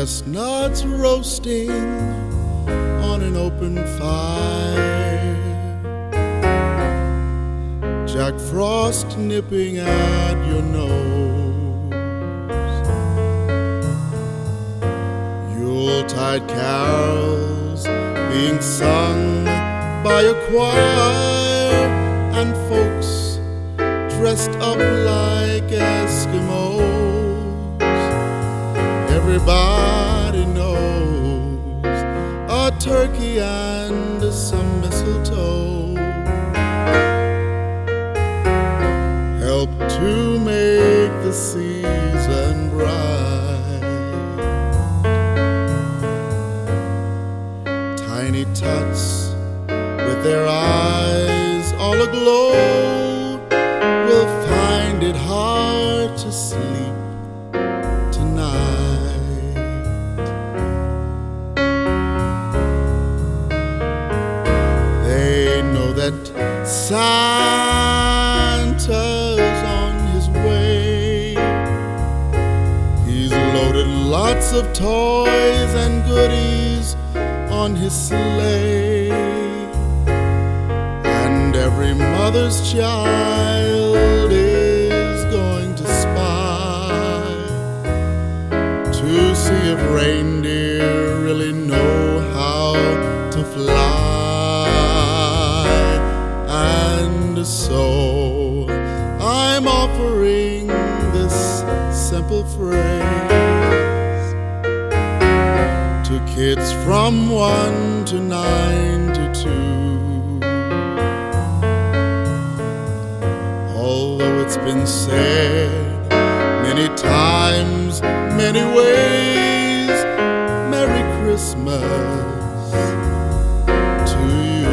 chestnuts roasting on an open fire, Jack Frost nipping at your nose, Yuletide carols being sung by a choir, and folks dressed up like Eskimos. Everybody knows a turkey and some mistletoe help to make the season bright. Tiny tots with their eyes all aglow will find it hard to sleep tonight. They know that Santa's on his way. He's loaded lots of toys and goodies on his sleigh, and every mother's child is going to spy to see if reindeer really know how to fly. And so I'm offering this simple phrase to kids from 1 to 92. Although it's been said many times, many ways, Merry Christmas to you.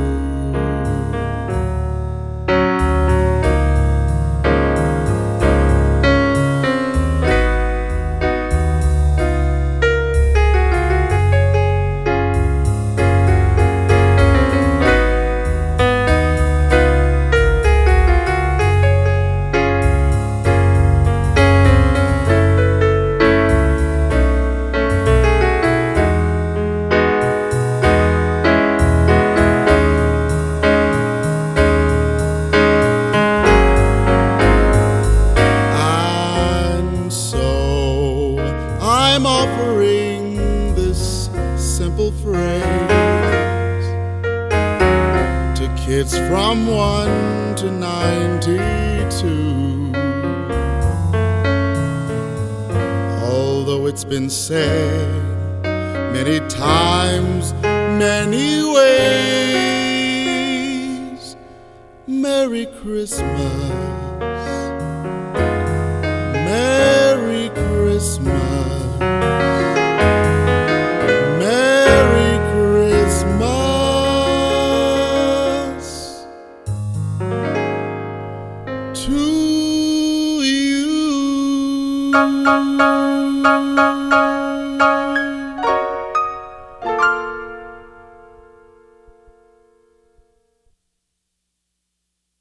I'm offering this simple phrase to kids from 1 to 92. Although it's been said many times, many ways, Merry Christmas